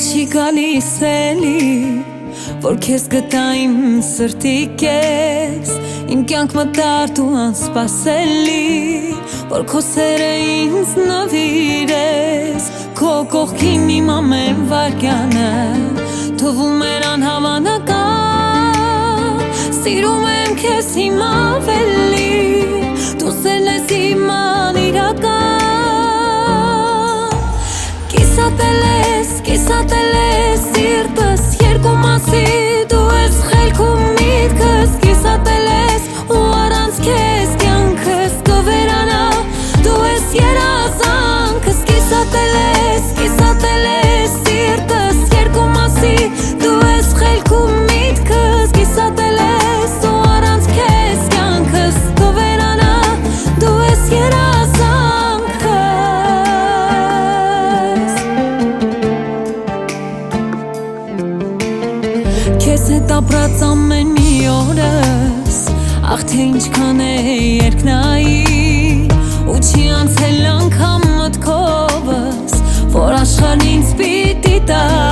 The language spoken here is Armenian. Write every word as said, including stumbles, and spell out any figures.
չի գալիս էլի, որ քեզ գտա իմ սրտի կես, իմ կյանք մտար դու անսպասելի, որ քո սերը ինձ նվիրես, քո կողքին իմ ամեն վայրկյանը թվում էր անհավանական, սիրում եմ քեզ հիմա ավելի, դու սերն ես իմ անիրական, կիսատել ես, կիսատել ես սիրտս երկու մասի, դու ես խելքում միտքս, կիսատել ես ու առանց քեզ կյանքս կվերանա, դու ես երազանքս, կիսատել ես, կիսատել ես սիրտս երկու մասի, դու ես խելքում միտքս, կիսատել ես ու առանց քեզ կյանքս կվերանա, դու ես երազանքս, քեզ հետ ապրած ամեն մի օրս, ախ թե ինչքան է երկնայի, ու չի անցել անգամ մտքովս, որ աշխարհն ինձ պիտի տա